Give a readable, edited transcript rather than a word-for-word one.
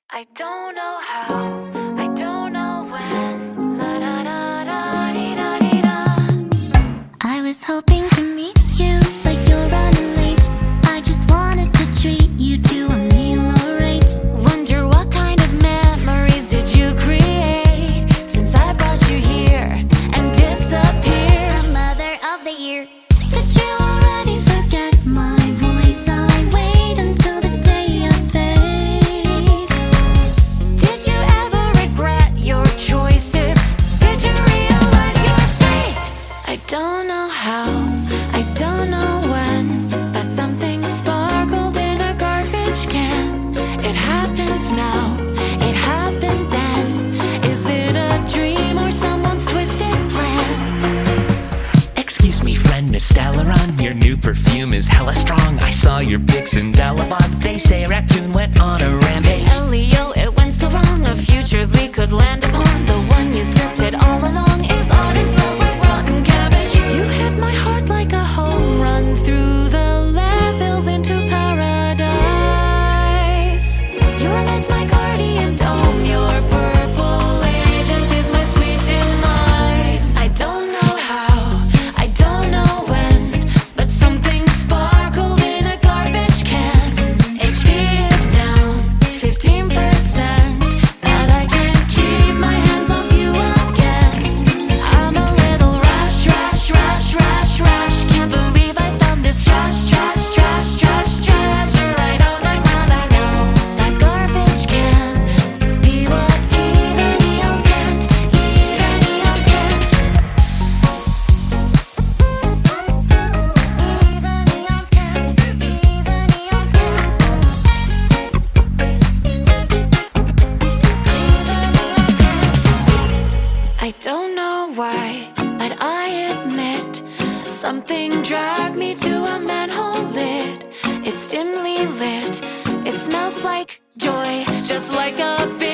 I don't know how, I don't know when. La da da da dee da dee da. I was hoping to meet you, but you're running late. I just wanted to treat you to a meal alright. Wonder what kind of memories did you create since I brought you here and disappeared? A mother of the year. Did you already forget my voice? I wait until the day I fade. Did you ever regret your choices? Did you realize your fate? I don't know how, I don't know when, but something sparkled in a garbage can. It happens now, it happened then. Is it a dream or someone's twisted plan? Excuse me, friend, Miss Stellaron, your new perfume is hella strong. I saw your pics in Delabot. They say a raccoon went on a rampage. Elio, it went so wrong. Of futures we could land upon. The one you scripted all along is odd and smells like rotten cabbage. You hit my heart like a home run through the lab bills into paradise. Your light's my guardian dome. Your purple agent is my sweet demise. I don't know how, I don't know when, but something sparkled in a garbage can. HP is down 15%, but I can't keep my hands off you again. I'm a little rash, rash, rash, rash, rash. Can't believe I found this trash, trash, trash, trash, treasure. I don't like what I know. That garbage can be what even eels can't, even eels can't. Even eels can't, even eels can't. I don't know why, but I admit something dragged me to a manhole lid. It's dimly lit, it smells like joy, just like a